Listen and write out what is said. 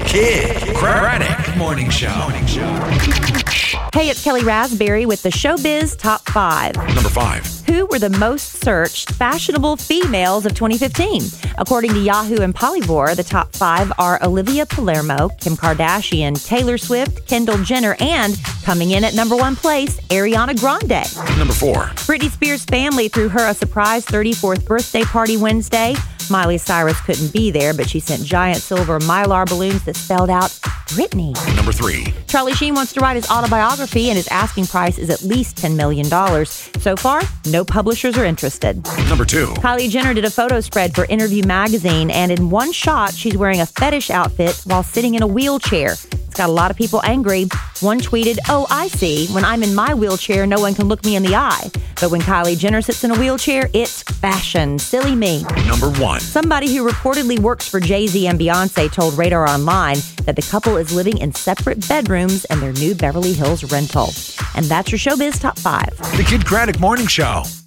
Kid Craddock Morning Show. Hey, it's Kelly Raspberry with the Showbiz Top 5. Number 5. Who were the most searched fashionable females of 2015? According to Yahoo and Polyvore, the top 5 are Olivia Palermo, Kim Kardashian, Taylor Swift, Kendall Jenner, and coming in at number 1 place, Ariana Grande. Number 4. Britney Spears' family threw her a surprise 34th birthday party Wednesday. Miley Cyrus couldn't be there, but she sent giant silver Mylar balloons that spelled out Britney. Number 3. Charlie Sheen wants to write his autobiography, and his asking price is at least $10 million. So far, no publishers are interested. Number 2. Kylie Jenner did a photo spread for Interview magazine, and in one shot, she's wearing a fetish outfit while sitting in a wheelchair. It's got a lot of people angry. One tweeted, "Oh, I see. When I'm in my wheelchair, no one can look me in the eye. But when Kylie Jenner sits in a wheelchair, it's fashion. Silly me." Number 1. Somebody who reportedly works for Jay-Z and Beyonce told Radar Online that the couple is living in separate bedrooms in their new Beverly Hills rental. And that's your Showbiz Top 5. The Kid Craddock Morning Show.